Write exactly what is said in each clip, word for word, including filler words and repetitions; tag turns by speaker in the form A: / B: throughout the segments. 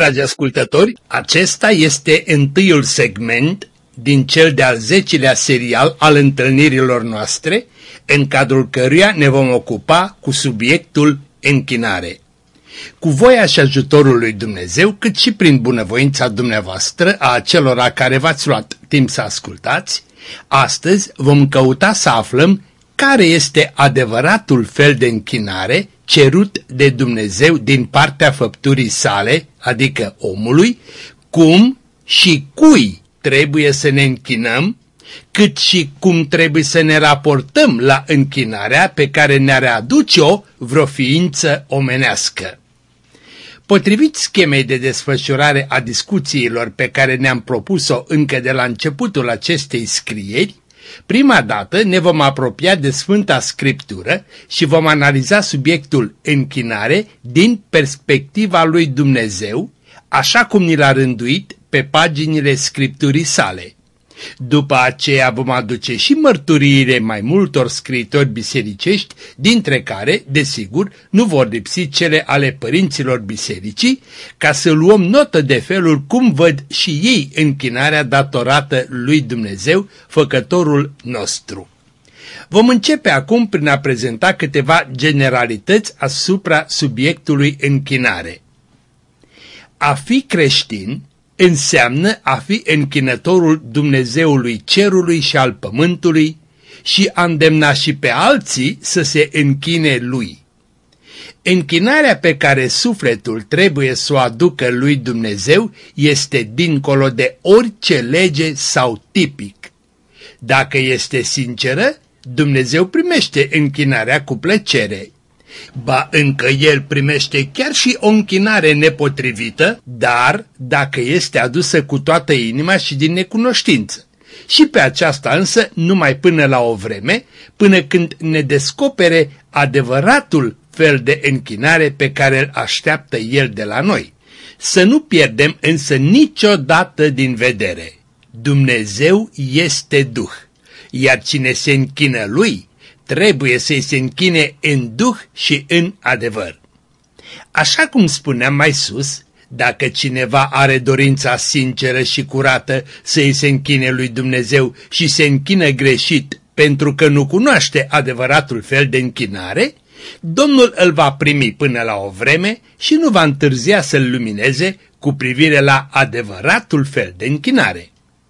A: Dragi ascultători, acesta este întâiul segment din cel de-al zecilea serial al întâlnirilor noastre, în cadrul căruia ne vom ocupa cu subiectul închinare. Cu voia și ajutorul lui Dumnezeu, cât și prin bunăvoința dumneavoastră a acelora care v-ați luat timp să ascultați, astăzi vom căuta să aflăm care este adevăratul fel de închinare cerut de Dumnezeu din partea făpturii sale, adică omului, cum și cui trebuie să ne închinăm, cât și cum trebuie să ne raportăm la închinarea pe care ne-ar aduce-o vreo ființă omenească. Potrivit schemei de desfășurare a discuțiilor pe care ne-am propus-o încă de la începutul acestei scrieri, prima dată ne vom apropia de Sfânta Scriptură și vom analiza subiectul închinare din perspectiva lui Dumnezeu, așa cum ni l-a rânduit pe paginile Scripturii sale. După aceea vom aduce și mărturiile mai multor scriitori bisericești, dintre care, desigur, nu vor lipsi cele ale părinților bisericii, ca să luăm notă de felul cum văd și ei închinarea datorată lui Dumnezeu, făcătorul nostru. Vom începe acum prin a prezenta câteva generalități asupra subiectului închinare. A fi creștin înseamnă a fi închinătorul Dumnezeului cerului și al pământului și a îndemna și pe alții să se închine lui. Închinarea pe care sufletul trebuie să o aducă lui Dumnezeu este dincolo de orice lege sau tipic. Dacă este sinceră, Dumnezeu primește închinarea cu plăcere. Ba încă el primește chiar și o închinare nepotrivită, dar dacă este adusă cu toată inima și din necunoștință. Și pe aceasta însă numai până la o vreme, până când ne descopere adevăratul fel de închinare pe care îl așteaptă el de la noi. Să nu pierdem însă niciodată din vedere. Dumnezeu este Duh, iar cine se închină lui, trebuie să-i se închine în duh și în adevăr. Așa cum spuneam mai sus, dacă cineva are dorința sinceră și curată să-i se închine lui Dumnezeu și se închină greșit pentru că nu cunoaște adevăratul fel de închinare, Domnul îl va primi până la o vreme și nu va întârzia să-l lumineze cu privire la adevăratul fel de închinare.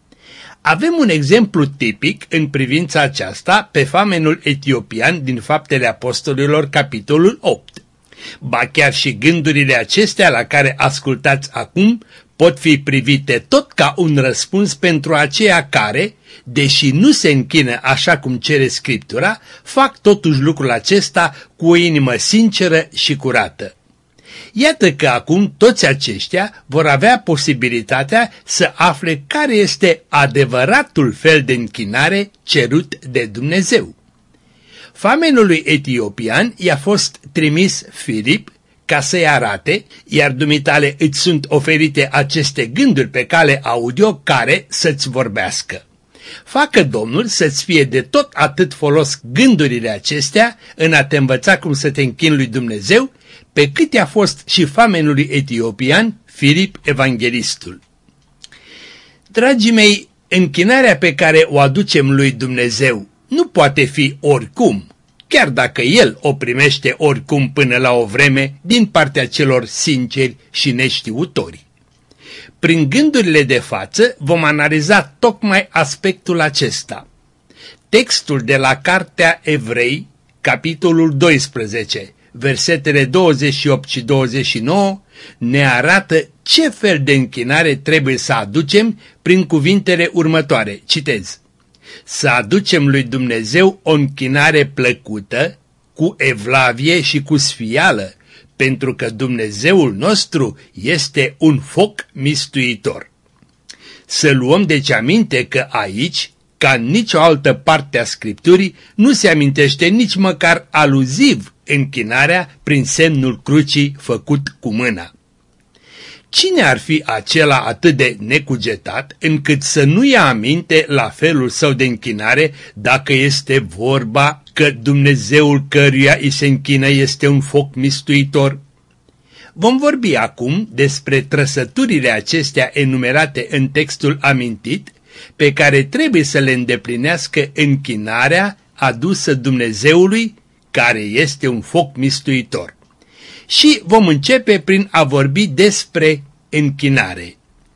A: Avem un exemplu tipic în privința aceasta pe famenul etiopian din Faptele Apostolilor, capitolul opt. Ba chiar și gândurile acestea la care ascultați acum pot fi privite tot ca un răspuns pentru aceia care, deși nu se închină așa cum cere Scriptura, fac totuși lucrul acesta cu o inimă sinceră și curată. Iată că acum toți aceștia vor avea posibilitatea să afle care este adevăratul fel de închinare cerut de Dumnezeu. Famenului etiopian i-a fost trimis Filip ca să-i arate, iar dumitale îți sunt oferite aceste gânduri pe cale audio care să-ți vorbească. Facă Domnul să-ți fie de tot atât folos gândurile acestea în a te învăța cum să te închini lui Dumnezeu, pe cât i-a fost și famenului etiopian Filip evanghelistul. Dragii mei, închinarea pe care o aducem lui Dumnezeu nu poate fi oricum, chiar dacă El o primește oricum până la o vreme din partea celor sinceri și neștiutori. Prin gândurile de față vom analiza tocmai aspectul acesta. Textul de la Cartea Evrei, capitolul doisprezece, versetele douăzeci și opt și douăzeci și nouă, ne arată ce fel de închinare trebuie să aducem prin cuvintele următoare. Citez: să aducem lui Dumnezeu o închinare plăcută, cu evlavie și cu sfială, pentru că Dumnezeul nostru este un foc mistuitor. Să luăm deci aminte că aici, ca în nicio altă parte a Scripturii, nu se amintește nici măcar aluziv închinarea prin semnul crucii făcut cu mâna. Cine ar fi acela atât de necugetat încât să nu ia aminte la felul său de închinare dacă este vorba că Dumnezeul căruia îi se închină este un foc mistuitor? Vom vorbi acum despre trăsăturile acestea enumerate în textul amintit, pe care trebuie să le îndeplinească închinarea adusă Dumnezeului, care este un foc mistuitor. Și vom începe prin a vorbi despre închinare.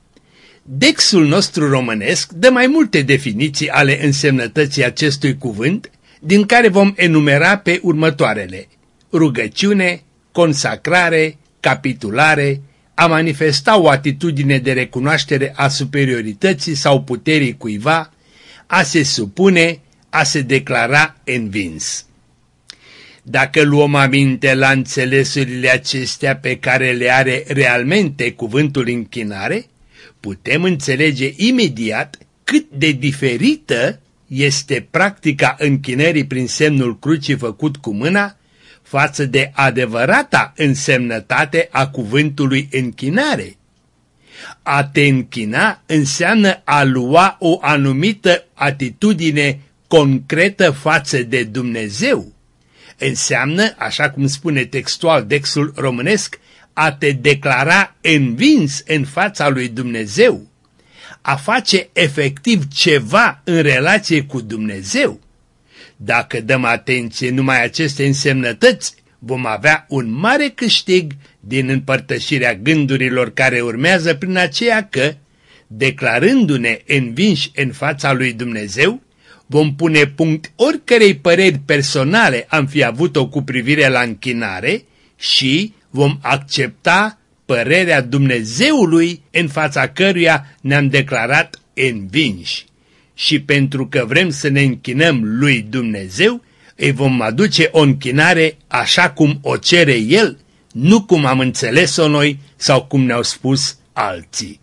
A: Dexul nostru românesc dă mai multe definiții ale însemnătății acestui cuvânt, din care vom enumera pe următoarele: rugăciune, consacrare, capitulare, a manifesta o atitudine de recunoaștere a superiorității sau puterii cuiva, a se supune, a se declara învins. Dacă luăm aminte la înțelesurile acestea pe care le are realmente cuvântul închinare, putem înțelege imediat cât de diferită este practica închinării prin semnul crucii făcut cu mâna față de adevărata însemnătate a cuvântului închinare. A te închina înseamnă a lua o anumită atitudine concretă față de Dumnezeu. Înseamnă, așa cum spune textual Dexul românesc, a te declara învins în fața lui Dumnezeu, a face efectiv ceva în relație cu Dumnezeu. Dacă dăm atenție numai aceste însemnătăți, vom avea un mare câștig din împărtășirea gândurilor care urmează, prin aceea că, declarându-ne învinși în fața lui Dumnezeu, vom pune punct oricărei păreri personale am fi avut-o cu privire la închinare și vom accepta părerea Dumnezeului în fața căruia ne-am declarat învinși. Și pentru că vrem să ne închinăm lui Dumnezeu, îi vom aduce o închinare așa cum o cere El, nu cum am înțeles-o noi sau cum ne-au spus alții.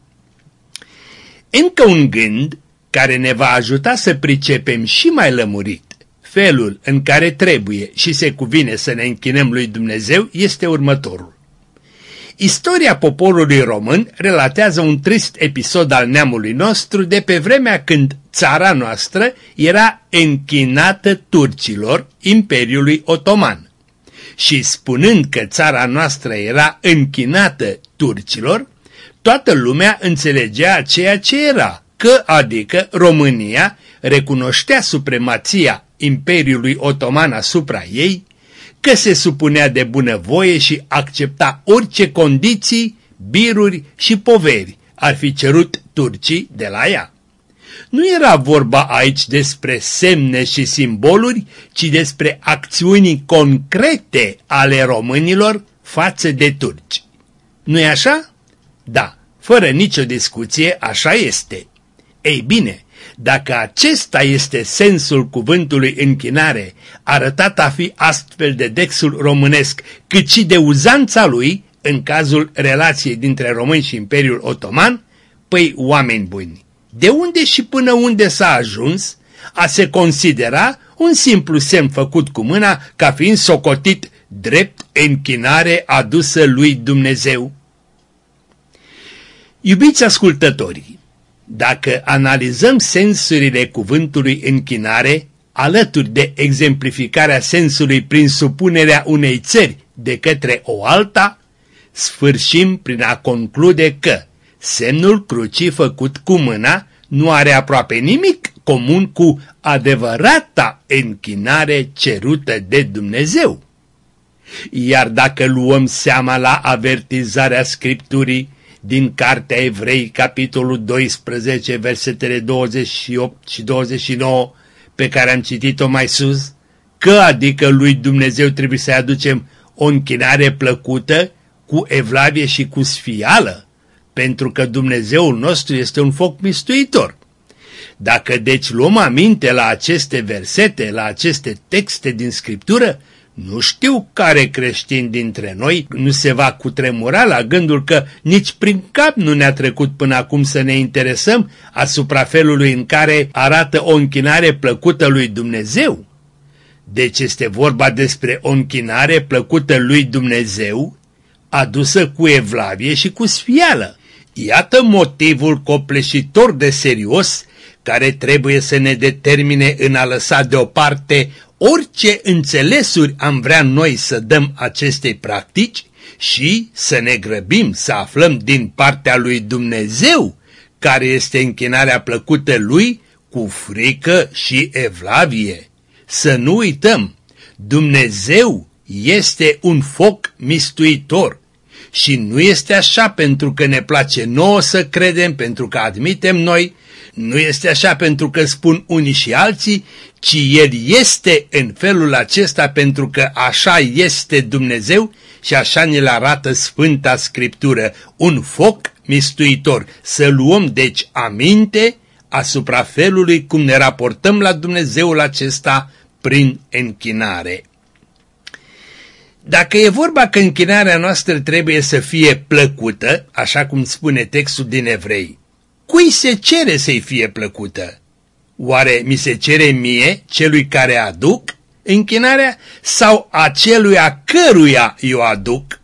A: Încă un gând care ne va ajuta să pricepem și mai lămurit felul în care trebuie și se cuvine să ne închinăm lui Dumnezeu este următorul. Istoria poporului român relatează un trist episod al neamului nostru de pe vremea când țara noastră era închinată turcilor Imperiului Otoman. Și spunând că țara noastră era închinată turcilor, toată lumea înțelegea ceea ce era, că adică România recunoștea supremația Imperiului Otoman asupra ei, că se supunea de bunăvoie și accepta orice condiții, biruri și poveri ar fi cerut turcii de la ea. Nu era vorba aici despre semne și simboluri, ci despre acțiuni concrete ale românilor față de turci. Nu-i așa? Da, fără nicio discuție, așa este. Ei bine, dacă acesta este sensul cuvântului închinare, arătat a fi astfel de Dexul românesc, cât și de uzanța lui în cazul relației dintre români și Imperiul Otoman, păi, oameni buni, de unde și până unde s-a ajuns a se considera un simplu semn făcut cu mâna ca fiind socotit drept închinare adusă lui Dumnezeu? Iubiți ascultătorii, dacă analizăm sensurile cuvântului închinare, alături de exemplificarea sensului prin supunerea unei țări de către o alta, sfârșim prin a conclude că semnul crucii făcut cu mâna nu are aproape nimic comun cu adevărata închinare cerută de Dumnezeu. Iar dacă luăm seama la avertizarea Scripturii din Cartea Evrei, capitolul doisprezece, versetele douăzeci și opt și douăzeci și nouă, pe care am citit-o mai sus, că adică lui Dumnezeu trebuie să-i aducem o închinare plăcută, cu evlavie și cu sfială, pentru că Dumnezeul nostru este un foc mistuitor. Dacă deci luăm aminte la aceste versete, la aceste texte din Scriptură, nu știu care creștin dintre noi nu se va cutremura la gândul că nici prin cap nu ne-a trecut până acum să ne interesăm asupra felului în care arată o închinare plăcută lui Dumnezeu. Deci este vorba despre o închinare plăcută lui Dumnezeu, adusă cu evlavie și cu sfială. Iată motivul copleșitor de serios care trebuie să ne determine în a lăsa deoparte orice înțelesuri am vrea noi să dăm acestei practici și să ne grăbim să aflăm din partea lui Dumnezeu care este închinarea plăcută lui cu frică și evlavie. Să nu uităm, Dumnezeu este un foc mistuitor și nu este așa pentru că ne place nouă să credem, pentru că admitem noi, nu este așa pentru că spun unii și alții, ci El este în felul acesta pentru că așa este Dumnezeu și așa ne-l arată Sfânta Scriptură, un foc mistuitor. Să luăm deci aminte asupra felului cum ne raportăm la Dumnezeul acesta prin închinare. Dacă e vorba că închinarea noastră trebuie să fie plăcută, așa cum spune textul din Evrei, cui se cere să-i fie plăcută? Oare mi se cere mie, celui care aduc închinarea, sau aceluia căruia eu aduc?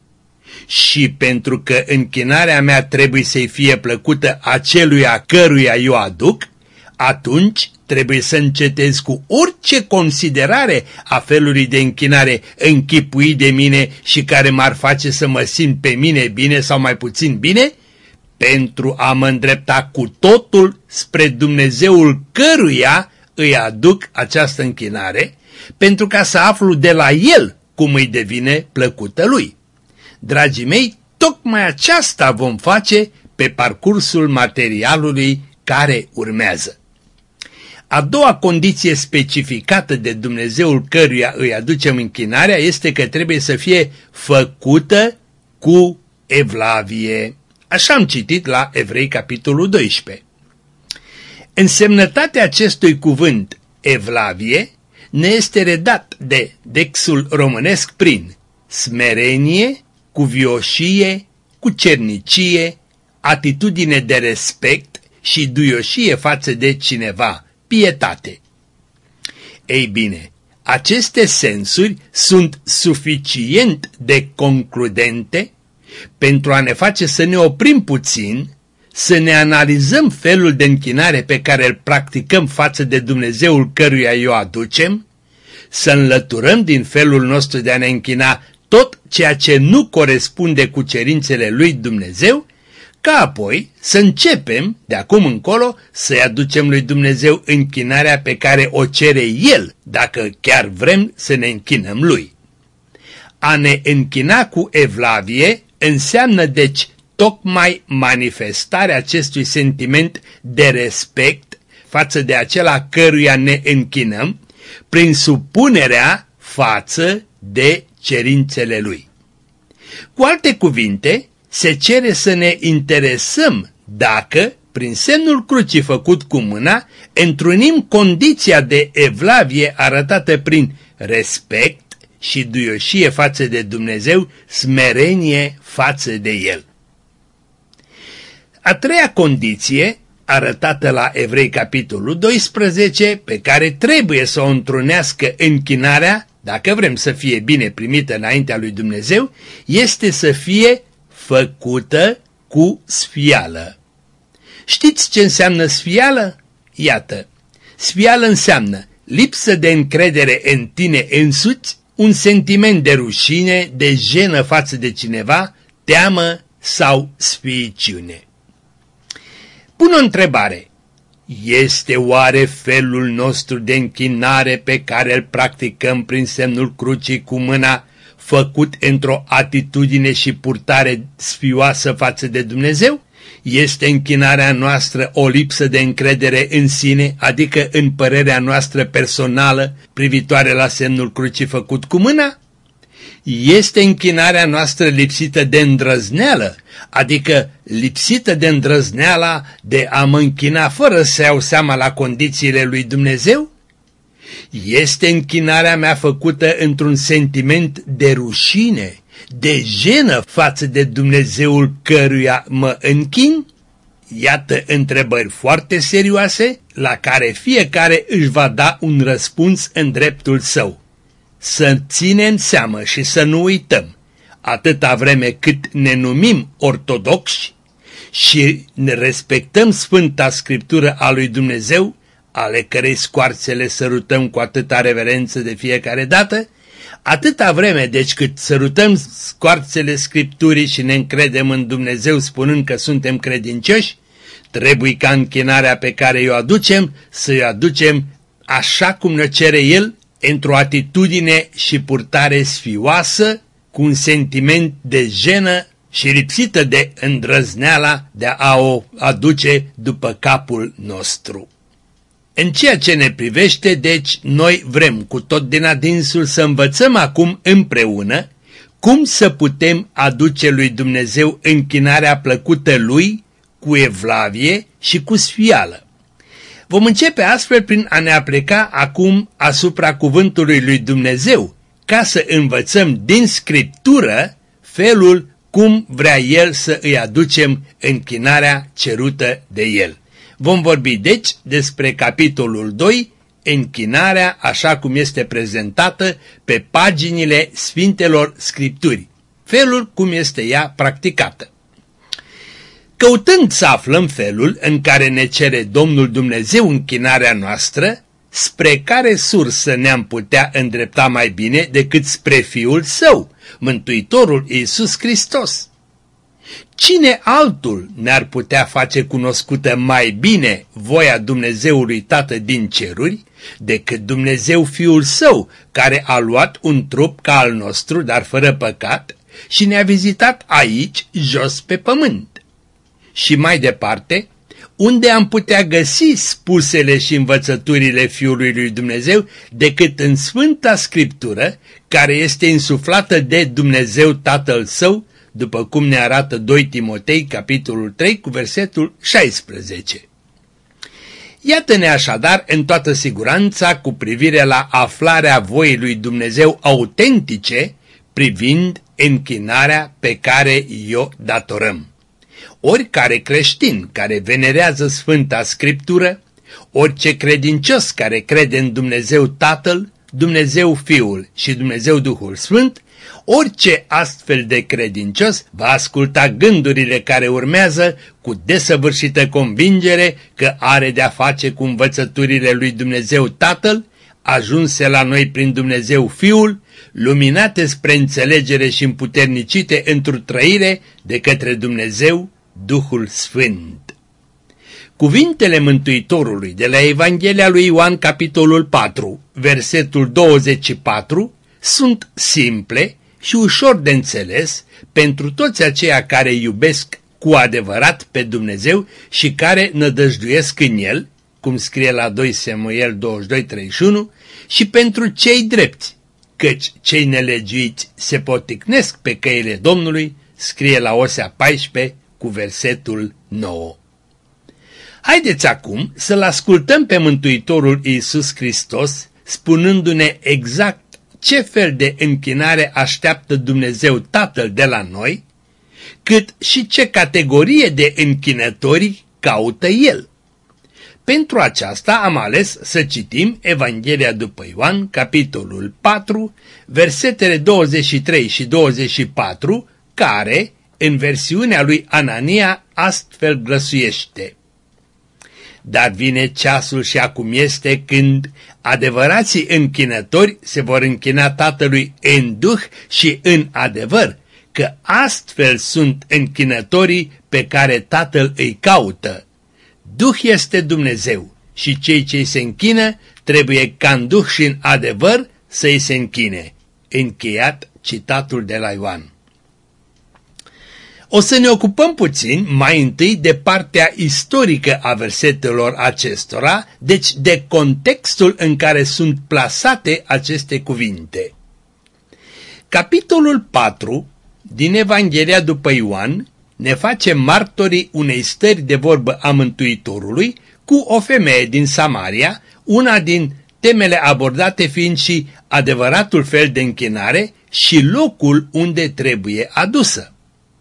A: Și pentru că închinarea mea trebuie să-i fie plăcută aceluia căruia eu aduc, atunci trebuie să încetez cu orice considerare a felului de închinare închipuit de mine și care m-ar face să mă simt pe mine bine sau mai puțin bine, pentru a mă îndrepta cu totul spre Dumnezeul căruia îi aduc această închinare, pentru ca să aflu de la El cum îi devine plăcută Lui. Dragii mei, tocmai aceasta vom face pe parcursul materialului care urmează. A doua condiție specificată de Dumnezeul căruia îi aducem închinarea este că trebuie să fie făcută cu evlavie. Așa am citit la Evrei, capitolul doisprezece. Însemnătatea acestui cuvânt, evlavie, ne este redat de dexul românesc prin smerenie, cuvioșie, cucernicie, atitudine de respect și duioșie față de cineva, pietate. Ei bine, aceste sensuri sunt suficient de concludente pentru a ne face să ne oprim puțin, să ne analizăm felul de închinare pe care îl practicăm față de Dumnezeul căruia îi o aducem, să înlăturăm din felul nostru de a ne închina tot ceea ce nu corespunde cu cerințele lui Dumnezeu, ca apoi să începem de acum încolo să-i aducem lui Dumnezeu închinarea pe care o cere El, dacă chiar vrem să ne închinăm lui. A ne închina cu evlavie înseamnă deci tocmai manifestarea acestui sentiment de respect față de acela căruia ne închinăm, prin supunerea față de cerințele lui. Cu alte cuvinte, se cere să ne interesăm dacă, prin semnul crucii făcut cu mâna, întrunim condiția de evlavie arătată prin respect și duioșie față de Dumnezeu, smerenie față de El. A treia condiție, arătată la Evrei capitolul doisprezece, pe care trebuie să o întrunească închinarea, dacă vrem să fie bine primită înaintea lui Dumnezeu, este să fie făcută cu sfială. Știți ce înseamnă sfială? Iată, sfială înseamnă lipsă de încredere în tine însuți, un sentiment de rușine, de jenă față de cineva, teamă sau sfiiciune. Pun o întrebare. Este oare felul nostru de închinare pe care îl practicăm prin semnul crucii cu mâna făcut într-o atitudine și purtare sfioasă față de Dumnezeu? Este închinarea noastră o lipsă de încredere în sine, adică în părerea noastră personală privitoare la semnul crucii făcut cu mâna? Este închinarea noastră lipsită de îndrăzneală, adică lipsită de îndrăzneala de a mă închina fără să iau seama la condițiile lui Dumnezeu? Este închinarea mea făcută într-un sentiment de rușine, de jenă față de Dumnezeul căruia mă închin? Iată întrebări foarte serioase la care fiecare își va da un răspuns în dreptul său. Să ținem seamă și să nu uităm, atâta vreme cât ne numim ortodoxi și ne respectăm Sfânta Scriptură a lui Dumnezeu, ale cărei scoarțele sărutăm cu atâta reverență de fiecare dată, Atâta vreme deci cât sărutăm scoarțele Scripturii și ne încredem în Dumnezeu spunând că suntem credincioși, trebuie ca închinarea pe care o aducem să o aducem așa cum ne cere El, într-o atitudine și purtare sfioasă, cu un sentiment de jenă și lipsită de îndrăzneala de a o aduce după capul nostru. În ceea ce ne privește, deci, noi vrem cu tot din adinsul să învățăm acum împreună cum să putem aduce lui Dumnezeu închinarea plăcută Lui cu evlavie și cu sfială. Vom începe astfel prin a ne apleca acum asupra cuvântului lui Dumnezeu, ca să învățăm din Scriptură felul cum vrea El să îi aducem închinarea cerută de El. Vom vorbi deci despre capitolul doi, închinarea așa cum este prezentată pe paginile Sfintelor Scripturi, felul cum este ea practicată. Căutând să aflăm felul în care ne cere Domnul Dumnezeu închinarea noastră, spre care sursă ne-am putea îndrepta mai bine decât spre Fiul Său, Mântuitorul Iisus Hristos? Cine altul ne-ar putea face cunoscută mai bine voia Dumnezeului Tată din ceruri decât Dumnezeu Fiul Său, care a luat un trup ca al nostru, dar fără păcat, și ne-a vizitat aici, jos pe pământ? Și mai departe, unde am putea găsi spusele și învățăturile Fiului lui Dumnezeu decât în Sfânta Scriptură, care este insuflată de Dumnezeu Tatăl Său, după cum ne arată doi Timotei, capitolul trei, cu versetul șaisprezece. Iată-ne așadar în toată siguranța cu privire la aflarea voii lui Dumnezeu autentice privind închinarea pe care o datorăm. Oricare creștin care venerează Sfânta Scriptură, orice credincios care crede în Dumnezeu Tatăl, Dumnezeu Fiul și Dumnezeu Duhul Sfânt, orice astfel de credincios va asculta gândurile care urmează cu desăvârșită convingere că are de-a face cu învățăturile lui Dumnezeu Tatăl, ajunse la noi prin Dumnezeu Fiul, luminate spre înțelegere și împuternicite într-o trăire de către Dumnezeu Duhul Sfânt. Cuvintele Mântuitorului de la Evanghelia lui Ioan, capitolul patru, versetul douăzeci și patru, sunt simple și ușor de înțeles pentru toți aceia care iubesc cu adevărat pe Dumnezeu și care nădăjduiesc în El, cum scrie la doi Samuel douăzeci și doi, treizeci și unu, și pentru cei drepți, căci cei nelegiuiți se poticnesc pe căile Domnului, scrie la Osea paisprezece cu versetul nouă. Haideți acum să-L ascultăm pe Mântuitorul Iisus Hristos, spunându-ne exact ce fel de închinare așteaptă Dumnezeu Tatăl de la noi, cât și ce categorie de închinători caută El. Pentru aceasta am ales să citim Evanghelia după Ioan, capitolul patru, versetele douăzeci și trei și douăzeci și patru, care, în versiunea lui Anania, astfel glăsuiește: Dar vine ceasul și acum este când adevărații închinători se vor închina Tatălui în duh și în adevăr, că astfel sunt închinătorii pe care Tatăl îi caută. Duh este Dumnezeu și cei ce se închină trebuie ca în duh și în adevăr să-i se închine. Încheiat citatul de la Ioan. O să ne ocupăm puțin mai întâi de partea istorică a versetelor acestora, deci de contextul în care sunt plasate aceste cuvinte. Capitolul patru din Evanghelia după Ioan ne face martorii unei stări de vorbă a Mântuitorului cu o femeie din Samaria, una din temele abordate fiind și adevăratul fel de închinare și locul unde trebuie adusă.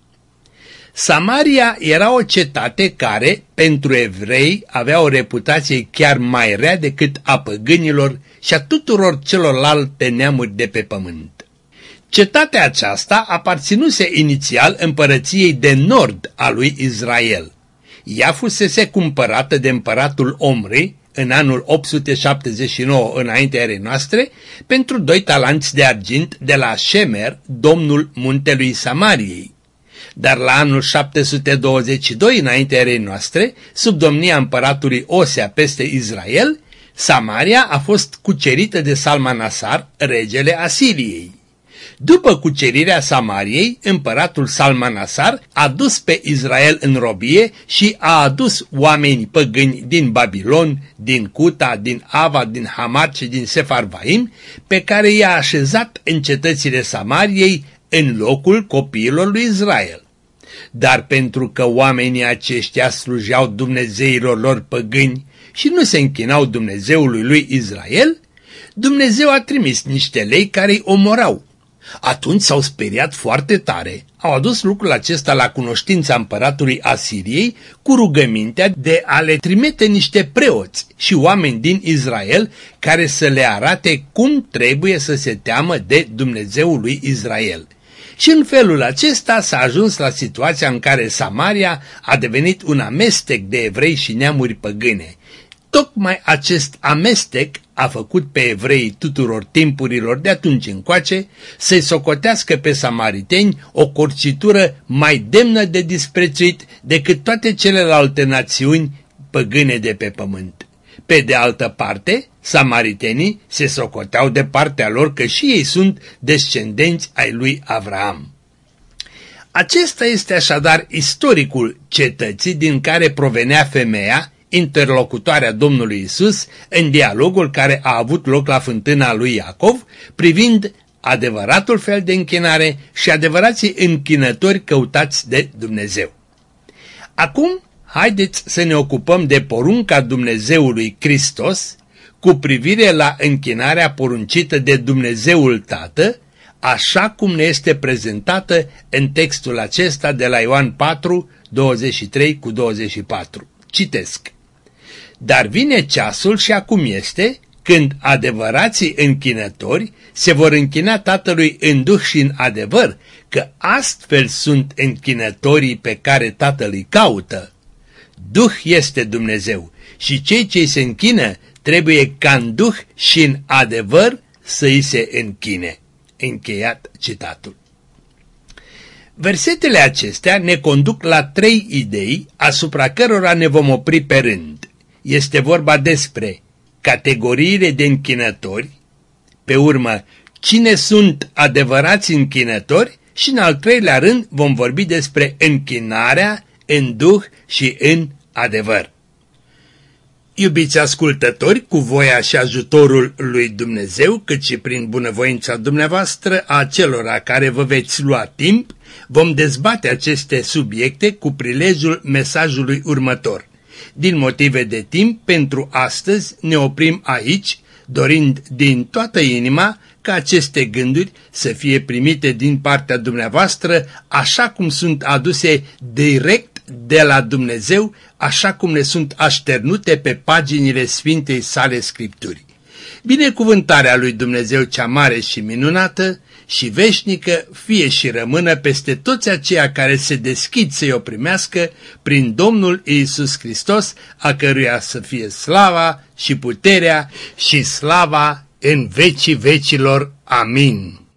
A: Samaria era o cetate care, pentru evrei, avea o reputație chiar mai rea decât a păgânilor și a tuturor celorlalte neamuri de pe pământ. Cetatea aceasta aparținuse inițial împărăției de nord a lui Israel. Ea fusese cumpărată de împăratul Omri în anul opt sute șaptezeci și nouă înaintea erei noastre, pentru doi talanți de argint de la Șemer, domnul muntelui Samariei. Dar la anul șapte sute douăzeci și doi înaintea erei noastre, sub domnia împăratului Osea peste Israel, Samaria a fost cucerită de Salmanasar, regele Asiriei. După cucerirea Samariei, împăratul Salmanasar a dus pe Israel în robie și a adus oameni păgâni din Babilon, din Cuta, din Ava, din Hamat și din Sefarvaim, pe care i-a așezat în cetățile Samariei în locul copiilor lui Israel. Dar pentru că oamenii aceștia slujeau dumnezeilor lor păgâni și nu se închinau Dumnezeului lui Israel, Dumnezeu a trimis niște lei care îi omorau. Atunci s-au speriat foarte tare, au adus lucrul acesta la cunoștința împăratului Asiriei cu rugămintea de a le trimite niște preoți și oameni din Israel care să le arate cum trebuie să se teamă de Dumnezeul lui Israel. Și în felul acesta s-a ajuns la situația în care Samaria a devenit un amestec de evrei și neamuri păgâne. Tocmai acest amestec a făcut pe evreii tuturor timpurilor de atunci încoace să-i socotească pe samariteni o corcitură mai demnă de disprețuit decât toate celelalte națiuni păgâne de pe pământ. Pe de altă parte, samaritenii se socoteau de partea lor că și ei sunt descendenți ai lui Avraam. Acesta este așadar istoricul cetății din care provenea femeia, interlocutoarea Domnului Isus, în dialogul care a avut loc la fântâna lui Iacov, privind adevăratul fel de închinare și adevărații închinători căutați de Dumnezeu. Acum, haideți să ne ocupăm de porunca Dumnezeului Hristos cu privire la închinarea poruncită de Dumnezeul Tată, așa cum ne este prezentată în textul acesta de la Ioan patru, douăzeci și trei cu douăzeci și patru. Citesc. Dar vine ceasul și acum este, când adevărații închinători se vor închina Tatălui în duh și în adevăr, că astfel sunt închinătorii pe care Tatăl îi caută. Duh este Dumnezeu și cei ce se închină trebuie ca în duh și în adevăr să îi se închine. Încheiat citatul. Versetele acestea ne conduc la trei idei asupra cărora ne vom opri pe rând. Este vorba despre categoriile de închinători, pe urmă cine sunt adevărați închinători și în al treilea rând vom vorbi despre închinarea în duh și în adevăr. Iubiți ascultători, cu voia și ajutorul lui Dumnezeu, cât și prin bunăvoința dumneavoastră a celora care vă veți lua timp, vom dezbate aceste subiecte cu prilejul mesajului următor. Din motive de timp, pentru astăzi ne oprim aici, dorind din toată inima ca aceste gânduri să fie primite din partea dumneavoastră, așa cum sunt aduse direct de la Dumnezeu, așa cum ne sunt așternute pe paginile Sfintei sale Scripturi. Binecuvântarea lui Dumnezeu cea mare și minunată și veșnică fie și rămână peste toți aceia care se deschid să-i o primească prin Domnul Iisus Hristos, a căruia să fie slava și puterea și slava în vecii vecilor. Amin.